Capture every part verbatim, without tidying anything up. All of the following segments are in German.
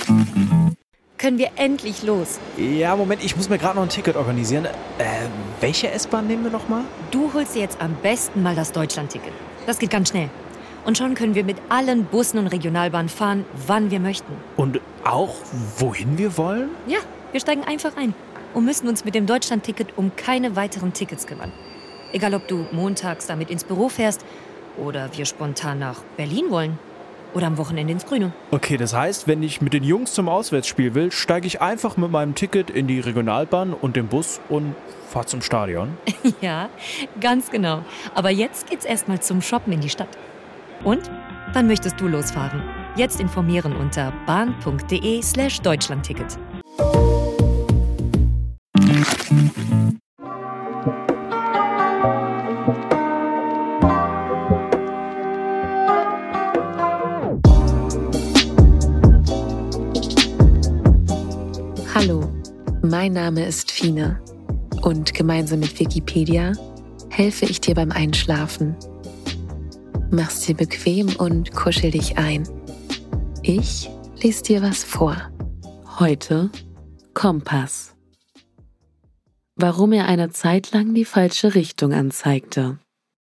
Können wir endlich los? Ja, Moment, ich muss mir gerade noch ein Ticket organisieren. Äh, welche S-Bahn nehmen wir nochmal? Du holst dir jetzt am besten mal das Deutschland-Ticket. Das geht ganz schnell. Und schon können wir mit allen Bussen und Regionalbahnen fahren, wann wir möchten. Und auch, wohin wir wollen? Ja, wir steigen einfach ein und müssen uns mit dem Deutschland-Ticket um keine weiteren Tickets kümmern. Egal, ob du montags damit ins Büro fährst oder wir spontan nach Berlin wollen oder am Wochenende ins Grüne. Okay, das heißt, wenn ich mit den Jungs zum Auswärtsspiel will, steige ich einfach mit meinem Ticket in die Regionalbahn und den Bus und fahre zum Stadion. Ja, ganz genau. Aber jetzt geht's erstmal zum Shoppen in die Stadt. Und? Wann möchtest du losfahren? Jetzt informieren unter bahn.de slash Deutschlandticket. Hallo, mein Name ist Fine und gemeinsam mit Wikipedia helfe ich dir beim Einschlafen. Mach's dir bequem und kuschel dich ein. Ich lese dir was vor. Heute Kompass. Warum er eine Zeit lang die falsche Richtung anzeigte.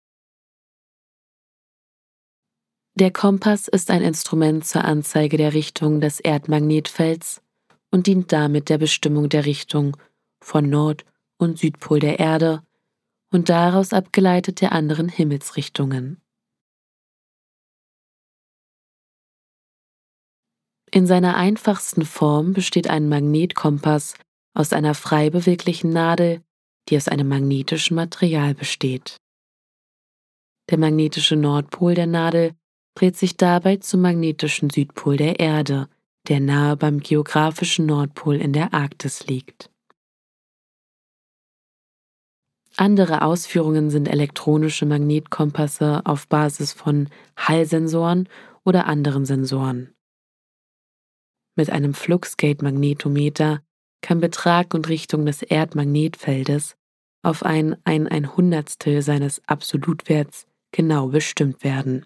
Der Kompass ist ein Instrument zur Anzeige der Richtung des Erdmagnetfelds und dient damit der Bestimmung der Richtung von Nord- und Südpol der Erde und daraus abgeleitet der anderen Himmelsrichtungen. In seiner einfachsten Form besteht ein Magnetkompass aus einer frei beweglichen Nadel, die aus einem magnetischen Material besteht. Der magnetische Nordpol der Nadel dreht sich dabei zum magnetischen Südpol der Erde, der nahe beim geografischen Nordpol in der Arktis liegt. Andere Ausführungen sind elektronische Magnetkompasse auf Basis von Hallsensoren oder anderen Sensoren. Mit einem Fluxgate-Magnetometer kann Betrag und Richtung des Erdmagnetfeldes auf ein ein Einhundertstel seines Absolutwerts genau bestimmt werden.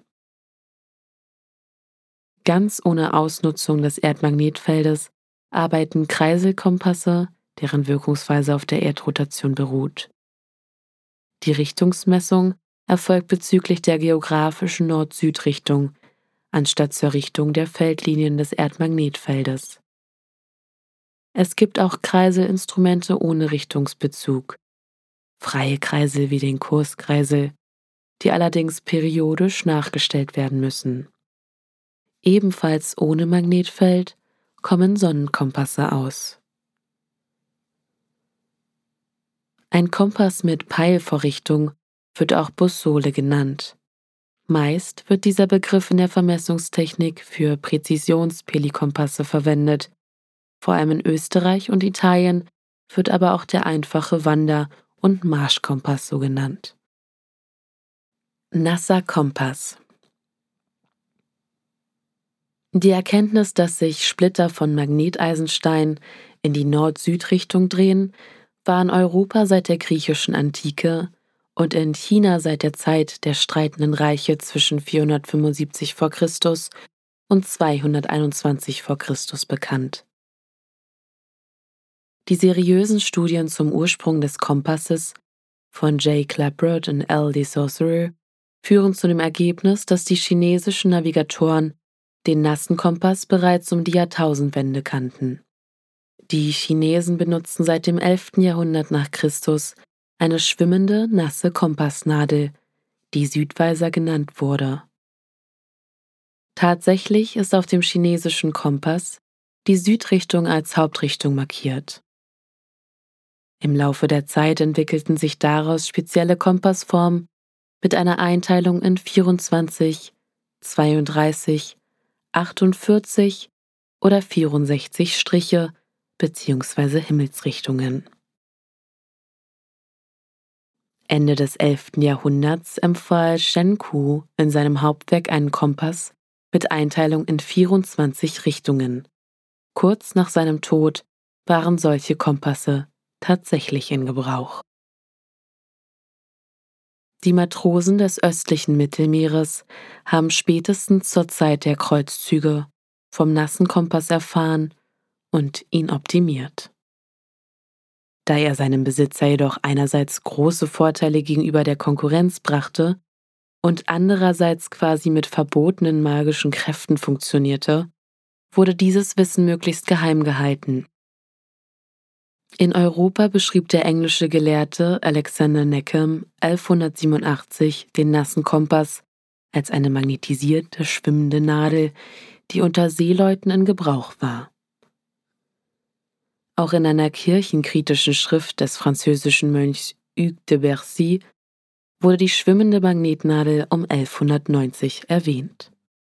Ganz ohne Ausnutzung des Erdmagnetfeldes arbeiten Kreiselkompasse, deren Wirkungsweise auf der Erdrotation beruht. Die Richtungsmessung erfolgt bezüglich der geografischen Nord-Süd-Richtung, anstatt zur Richtung der Feldlinien des Erdmagnetfeldes. Es gibt auch Kreiselinstrumente ohne Richtungsbezug, freie Kreisel wie den Kurskreisel, die allerdings periodisch nachgestellt werden müssen. Ebenfalls ohne Magnetfeld kommen Sonnenkompasse aus. Ein Kompass mit Peilvorrichtung wird auch Bussole genannt. Meist wird dieser Begriff in der Vermessungstechnik für Präzisions-Pelikompasse verwendet. Vor allem in Österreich und Italien wird aber auch der einfache Wander- und Marschkompass so genannt. Nasser Kompass. Die Erkenntnis, dass sich Splitter von Magneteisenstein in die Nord-Süd-Richtung drehen, war in Europa seit der griechischen Antike und in China seit der Zeit der streitenden Reiche zwischen vierhundertfünfundsiebzig vor Christus und zweihunderteinundzwanzig vor Christus bekannt. Die seriösen Studien zum Ursprung des Kompasses von J. Klaproth und L. de Saussure führen zu dem Ergebnis, dass die chinesischen Navigatoren den nassen Kompass bereits um die Jahrtausendwende kannten. Die Chinesen benutzten seit dem elften Jahrhundert nach Christus eine schwimmende, nasse Kompassnadel, die Südweiser genannt wurde. Tatsächlich ist auf dem chinesischen Kompass die Südrichtung als Hauptrichtung markiert. Im Laufe der Zeit entwickelten sich daraus spezielle Kompassformen mit einer Einteilung in vierundzwanzig, zweiunddreißig, achtundvierzig oder vierundsechzig Striche bzw. Himmelsrichtungen. Ende des elften Jahrhunderts empfahl Shen Ku in seinem Hauptwerk einen Kompass mit Einteilung in vierundzwanzig Richtungen. Kurz nach seinem Tod waren solche Kompasse tatsächlich in Gebrauch. Die Matrosen des östlichen Mittelmeeres haben spätestens zur Zeit der Kreuzzüge vom nassen Kompass erfahren und ihn optimiert. Da er seinem Besitzer jedoch einerseits große Vorteile gegenüber der Konkurrenz brachte und andererseits quasi mit verbotenen magischen Kräften funktionierte, wurde dieses Wissen möglichst geheim gehalten. In Europa beschrieb der englische Gelehrte Alexander Neckham elfhundertsiebenundachtzig den nassen Kompass als eine magnetisierte, schwimmende Nadel, die unter Seeleuten in Gebrauch war. Auch in einer kirchenkritischen Schrift des französischen Mönchs Hugues de Bercy wurde die schwimmende Magnetnadel um elfhundertneunzig erwähnt.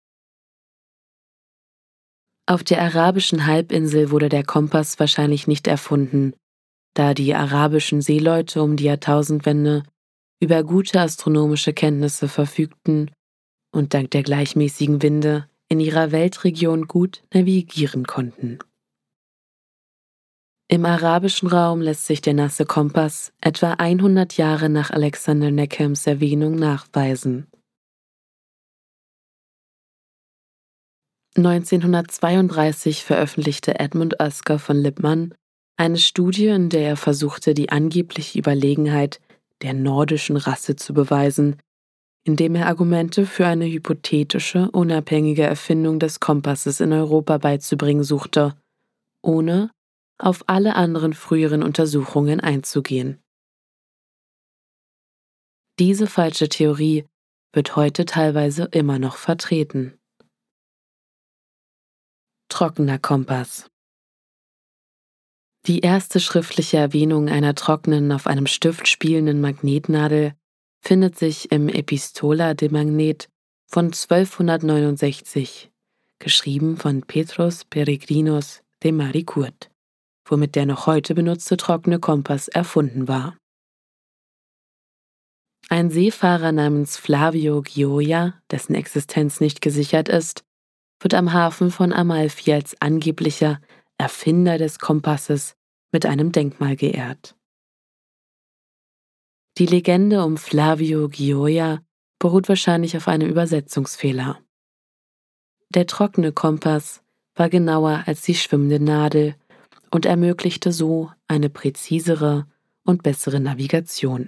Auf der arabischen Halbinsel wurde der Kompass wahrscheinlich nicht erfunden, da die arabischen Seeleute um die Jahrtausendwende über gute astronomische Kenntnisse verfügten und dank der gleichmäßigen Winde in ihrer Weltregion gut navigieren konnten. Im arabischen Raum lässt sich der nasse Kompass etwa hundert Jahre nach Alexander Neckhams Erwähnung nachweisen. neunzehnhundertzweiunddreißig veröffentlichte Edmund Oskar von Lippmann eine Studie, in der er versuchte, die angebliche Überlegenheit der nordischen Rasse zu beweisen, indem er Argumente für eine hypothetische, unabhängige Erfindung des Kompasses in Europa beizubringen suchte, ohne auf alle anderen früheren Untersuchungen einzugehen. Diese falsche Theorie wird heute teilweise immer noch vertreten. Trockener Kompass. Die erste schriftliche Erwähnung einer trockenen, auf einem Stift spielenden Magnetnadel findet sich im Epistola de Magnet von zwölfhundertneunundsechzig, geschrieben von Petrus Peregrinus de Maricourt, womit der noch heute benutzte trockene Kompass erfunden war. Ein Seefahrer namens Flavio Gioia, dessen Existenz nicht gesichert ist, wird am Hafen von Amalfi als angeblicher Erfinder des Kompasses mit einem Denkmal geehrt. Die Legende um Flavio Gioia beruht wahrscheinlich auf einem Übersetzungsfehler. Der trockene Kompass war genauer als die schwimmende Nadel und ermöglichte so eine präzisere und bessere Navigation.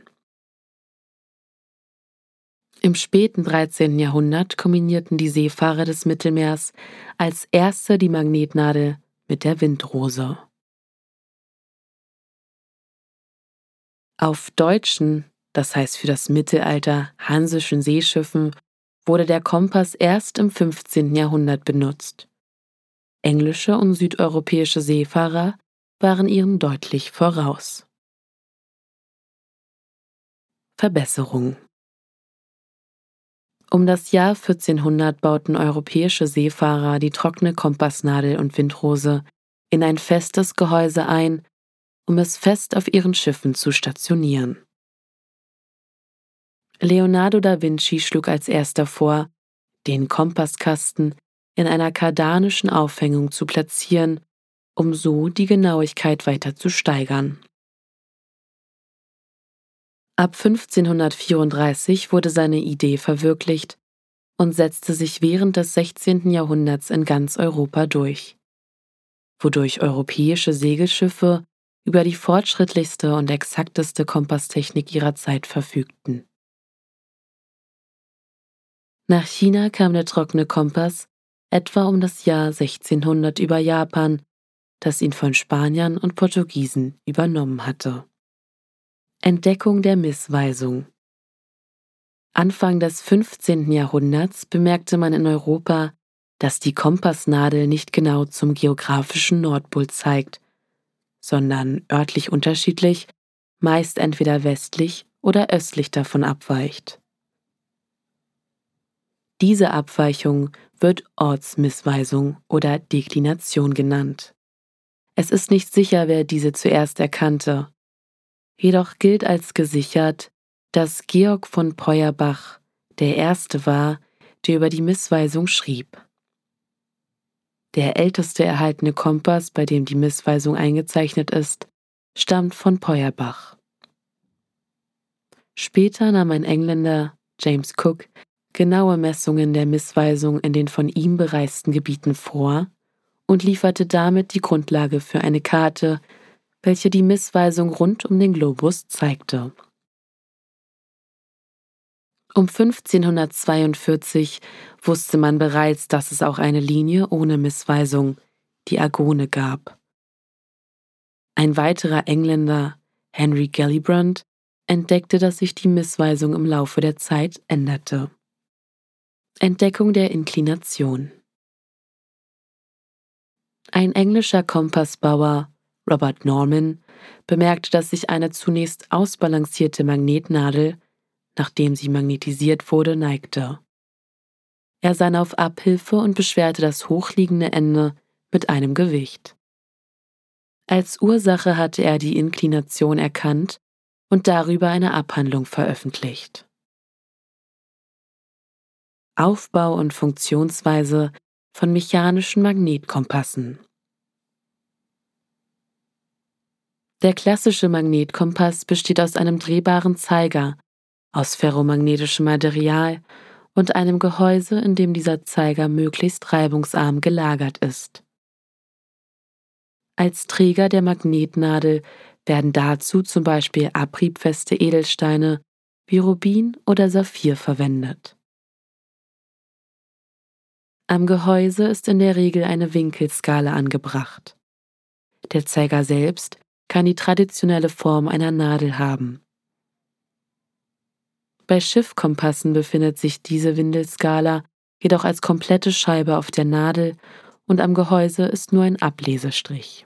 Im späten dreizehnten Jahrhundert kombinierten die Seefahrer des Mittelmeers als erste die Magnetnadel mit der Windrose. Auf deutschen, das heißt für das Mittelalter hansischen Seeschiffen, wurde der Kompass erst im fünfzehnten Jahrhundert benutzt. Englische und südeuropäische Seefahrer waren ihren deutlich voraus. Verbesserung. Um das Jahr vierzehnhundert bauten europäische Seefahrer die trockene Kompassnadel und Windrose in ein festes Gehäuse ein, um es fest auf ihren Schiffen zu stationieren. Leonardo da Vinci schlug als erster vor, den Kompasskasten in einer kardanischen Aufhängung zu platzieren, um so die Genauigkeit weiter zu steigern. Ab fünfzehnhundertvierunddreißig wurde seine Idee verwirklicht und setzte sich während des sechzehnten Jahrhunderts in ganz Europa durch, wodurch europäische Segelschiffe über die fortschrittlichste und exakteste Kompasstechnik ihrer Zeit verfügten. Nach China kam der trockene Kompass etwa um das Jahr sechzehnhundert über Japan, das ihn von Spaniern und Portugiesen übernommen hatte. Entdeckung der Missweisung. Anfang des fünfzehnten Jahrhunderts bemerkte man in Europa, dass die Kompassnadel nicht genau zum geografischen Nordpol zeigt, sondern örtlich unterschiedlich, meist entweder westlich oder östlich davon abweicht. Diese Abweichung wird Ortsmissweisung oder Deklination genannt. Es ist nicht sicher, wer diese zuerst erkannte. Jedoch gilt als gesichert, dass Georg von Peuerbach der Erste war, der über die Missweisung schrieb. Der älteste erhaltene Kompass, bei dem die Missweisung eingezeichnet ist, stammt von Peuerbach. Später nahm ein Engländer, James Cook, genaue Messungen der Missweisung in den von ihm bereisten Gebieten vor und lieferte damit die Grundlage für eine Karte, welche die Missweisung rund um den Globus zeigte. Um fünfzehnhundertzweiundvierzig wusste man bereits, dass es auch eine Linie ohne Missweisung, die Agone, gab. Ein weiterer Engländer, Henry Gellibrand, entdeckte, dass sich die Missweisung im Laufe der Zeit änderte. Entdeckung der Inklination. Ein englischer Kompassbauer, Robert Norman, bemerkte, dass sich eine zunächst ausbalancierte Magnetnadel, nachdem sie magnetisiert wurde, neigte. Er sann auf Abhilfe und beschwerte das hochliegende Ende mit einem Gewicht. Als Ursache hatte er die Inklination erkannt und darüber eine Abhandlung veröffentlicht. Aufbau und Funktionsweise von mechanischen Magnetkompassen. Der klassische Magnetkompass besteht aus einem drehbaren Zeiger, aus ferromagnetischem Material und einem Gehäuse, in dem dieser Zeiger möglichst reibungsarm gelagert ist. Als Träger der Magnetnadel werden dazu zum Beispiel abriebfeste Edelsteine wie Rubin oder Saphir verwendet. Am Gehäuse ist in der Regel eine Winkelskala angebracht. Der Zeiger selbst kann die traditionelle Form einer Nadel haben. Bei Schiffkompassen befindet sich diese Winkelskala jedoch als komplette Scheibe auf der Nadel und am Gehäuse ist nur ein Ablesestrich.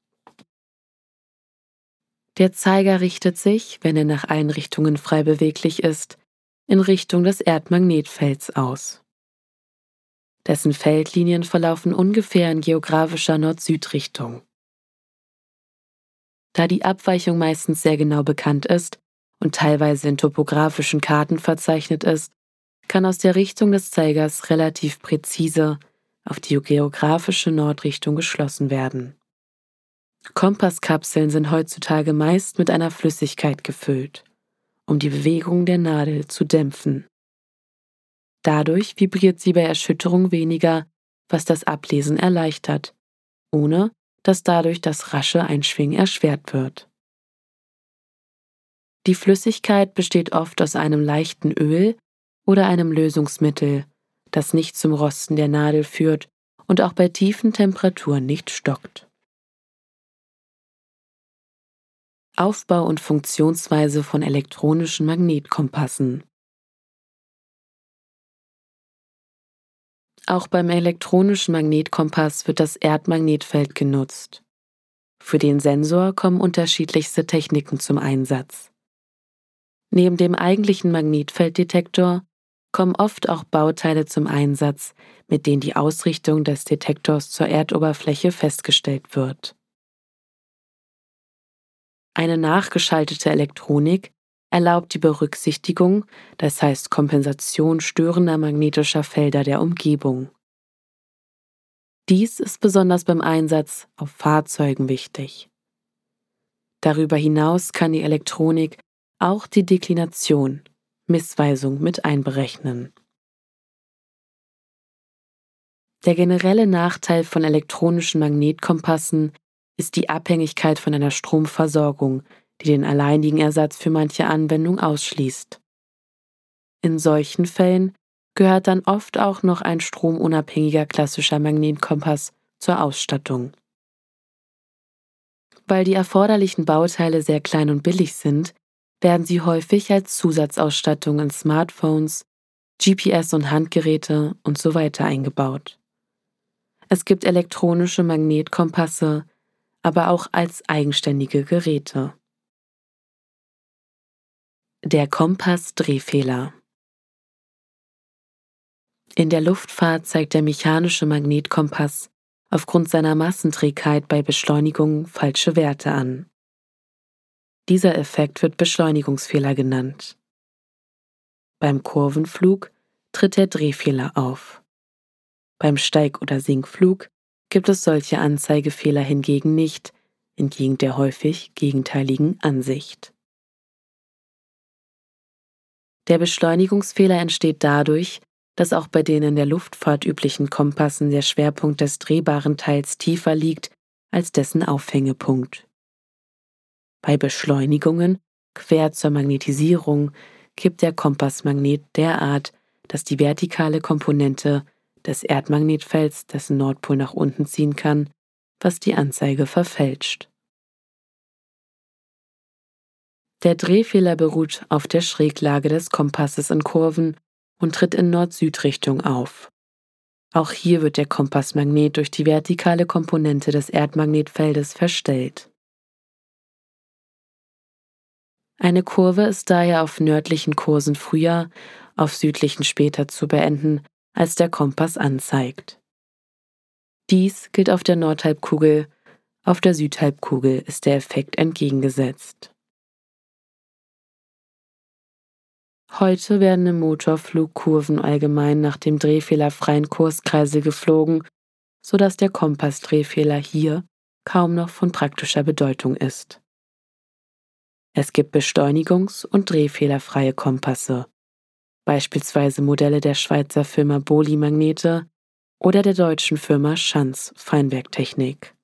Der Zeiger richtet sich, wenn er nach allen Richtungen frei beweglich ist, in Richtung des Erdmagnetfelds aus. Dessen Feldlinien verlaufen ungefähr in geografischer Nord-Süd-Richtung. Da die Abweichung meistens sehr genau bekannt ist und teilweise in topografischen Karten verzeichnet ist, kann aus der Richtung des Zeigers relativ präzise auf die geografische Nordrichtung geschlossen werden. Kompasskapseln sind heutzutage meist mit einer Flüssigkeit gefüllt, um die Bewegung der Nadel zu dämpfen. Dadurch vibriert sie bei Erschütterung weniger, was das Ablesen erleichtert, ohne dass dadurch das rasche Einschwingen erschwert wird. Die Flüssigkeit besteht oft aus einem leichten Öl oder einem Lösungsmittel, das nicht zum Rosten der Nadel führt und auch bei tiefen Temperaturen nicht stockt. Aufbau und Funktionsweise von elektronischen Magnetkompassen. Auch beim elektronischen Magnetkompass wird das Erdmagnetfeld genutzt. Für den Sensor kommen unterschiedlichste Techniken zum Einsatz. Neben dem eigentlichen Magnetfelddetektor kommen oft auch Bauteile zum Einsatz, mit denen die Ausrichtung des Detektors zur Erdoberfläche festgestellt wird. Eine nachgeschaltete Elektronik erlaubt die Berücksichtigung, das heißt Kompensation störender magnetischer Felder der Umgebung. Dies ist besonders beim Einsatz auf Fahrzeugen wichtig. Darüber hinaus kann die Elektronik auch die Deklination, Missweisung mit einberechnen. Der generelle Nachteil von elektronischen Magnetkompassen ist die Abhängigkeit von einer Stromversorgung, die den alleinigen Ersatz für manche Anwendung ausschließt. In solchen Fällen gehört dann oft auch noch ein stromunabhängiger klassischer Magnetkompass zur Ausstattung. Weil die erforderlichen Bauteile sehr klein und billig sind, werden sie häufig als Zusatzausstattung in Smartphones, G P S- und Handgeräte und so weiter eingebaut. Es gibt elektronische Magnetkompasse, aber auch als eigenständige Geräte. Der Kompass-Drehfehler. In der Luftfahrt zeigt der mechanische Magnetkompass aufgrund seiner Massenträgheit bei Beschleunigung falsche Werte an. Dieser Effekt wird Beschleunigungsfehler genannt. Beim Kurvenflug tritt der Drehfehler auf. Beim Steig- oder Sinkflug gibt es solche Anzeigefehler hingegen nicht, entgegen der häufig gegenteiligen Ansicht. Der Beschleunigungsfehler entsteht dadurch, dass auch bei den in der Luftfahrt üblichen Kompassen der Schwerpunkt des drehbaren Teils tiefer liegt als dessen Aufhängepunkt. Bei Beschleunigungen, quer zur Magnetisierung, kippt der Kompassmagnet derart, dass die vertikale Komponente des Erdmagnetfelds dessen Nordpol nach unten ziehen kann, was die Anzeige verfälscht. Der Drehfehler beruht auf der Schräglage des Kompasses in Kurven und tritt in Nord-Süd-Richtung auf. Auch hier wird der Kompassmagnet durch die vertikale Komponente des Erdmagnetfeldes verstellt. Eine Kurve ist daher auf nördlichen Kursen früher, auf südlichen später zu beenden, als der Kompass anzeigt. Dies gilt auf der Nordhalbkugel, auf der Südhalbkugel ist der Effekt entgegengesetzt. Heute werden im Motorflug Kurven allgemein nach dem drehfehlerfreien Kurskreisel geflogen, sodass der Kompassdrehfehler hier kaum noch von praktischer Bedeutung ist. Es gibt beschleunigungs- und drehfehlerfreie Kompasse, beispielsweise Modelle der Schweizer Firma Boli Magnete oder der deutschen Firma Schanz Feinwerktechnik.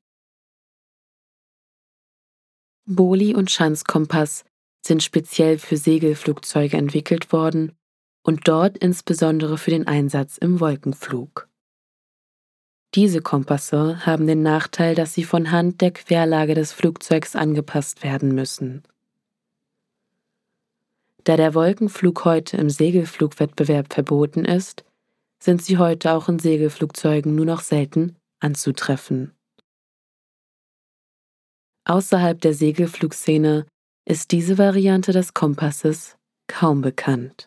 Boli und Schanz Kompass sind speziell für Segelflugzeuge entwickelt worden und dort insbesondere für den Einsatz im Wolkenflug. Diese Kompasse haben den Nachteil, dass sie von Hand der Querlage des Flugzeugs angepasst werden müssen. Da der Wolkenflug heute im Segelflugwettbewerb verboten ist, sind sie heute auch in Segelflugzeugen nur noch selten anzutreffen. Außerhalb der Segelflugszene ist diese Variante des Kompasses kaum bekannt.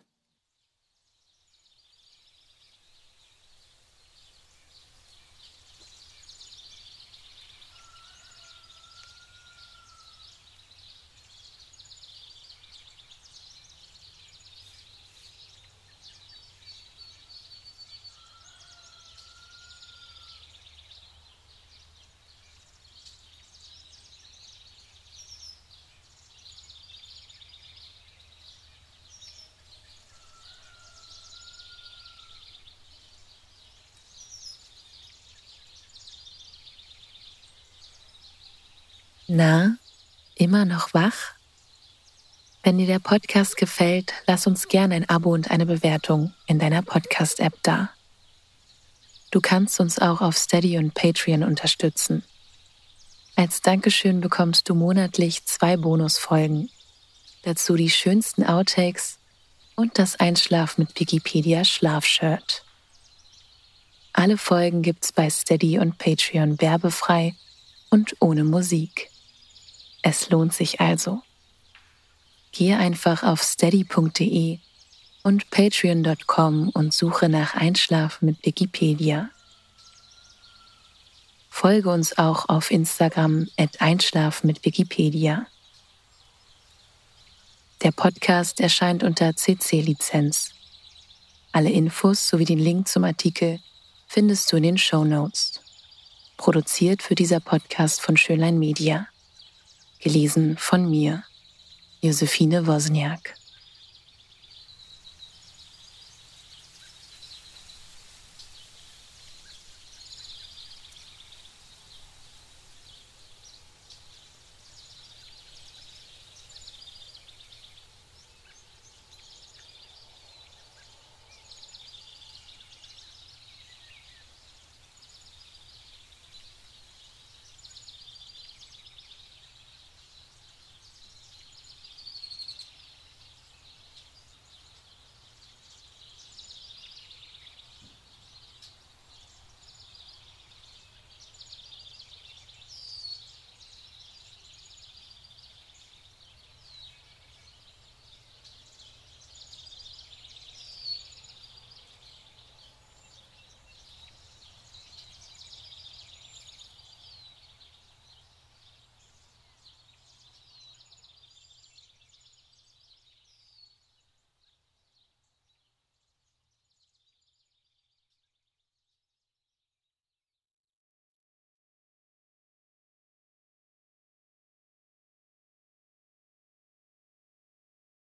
Na, immer noch wach? Wenn dir der Podcast gefällt, lass uns gerne ein Abo und eine Bewertung in deiner Podcast-App da. Du kannst uns auch auf Steady und Patreon unterstützen. Als Dankeschön bekommst du monatlich zwei Bonusfolgen, dazu die schönsten Outtakes und das Einschlaf mit Wikipedia Schlafshirt. Alle Folgen gibt's bei Steady und Patreon werbefrei und ohne Musik. Es lohnt sich also. Gehe einfach auf steady punkt de und patreon punkt com und suche nach Einschlafen mit Wikipedia. Folge uns auch auf Instagram at einschlafen mit Wikipedia. Der Podcast erscheint unter C C-Lizenz. Alle Infos sowie den Link zum Artikel findest du in den Shownotes. Produziert für dieser Podcast von Schönlein Media. Gelesen von mir, Josephine Wozniak.